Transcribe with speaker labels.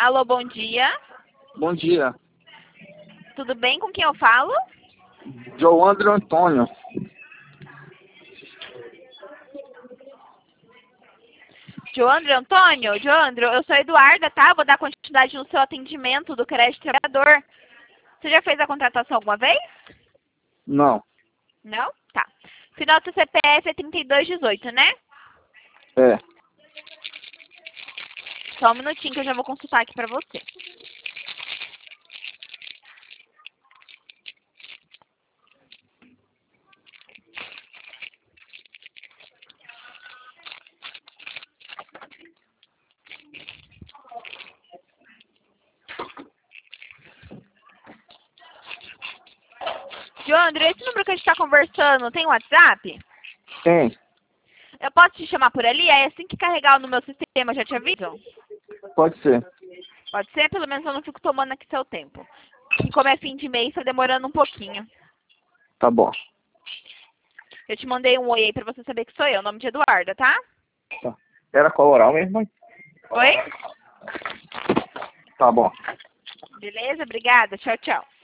Speaker 1: Alô, bom dia.
Speaker 2: Bom dia.
Speaker 1: Tudo bem? Com quem eu falo?
Speaker 2: Joandro Antônio.
Speaker 1: Joandro Antônio? Joandro, eu sou Eduarda, tá? Vou dar continuidade no seu atendimento do crédito trabalhador. Você já fez a contratação alguma vez?
Speaker 2: Não.
Speaker 1: Não? Tá. Final do seu CPF é 3218, né?
Speaker 2: É.
Speaker 1: Só um minutinho que eu já vou consultar aqui pra você. Joandro, esse número que a gente tá conversando tem WhatsApp?
Speaker 2: Tem.
Speaker 1: Eu posso te chamar por ali? Aí assim que carregar no meu sistema, eu já te aviso?
Speaker 2: Pode ser.
Speaker 1: Pode ser? Pelo menos eu não fico tomando aqui seu tempo. E como é fim de mês, tá demorando um pouquinho.
Speaker 2: Tá bom.
Speaker 1: Eu te mandei um oi aí pra você saber que sou eu. Nome de Eduarda, tá?
Speaker 2: Tá. Era coloral mesmo?
Speaker 1: Oi?
Speaker 2: Tá bom.
Speaker 1: Beleza? Obrigada. Tchau, tchau.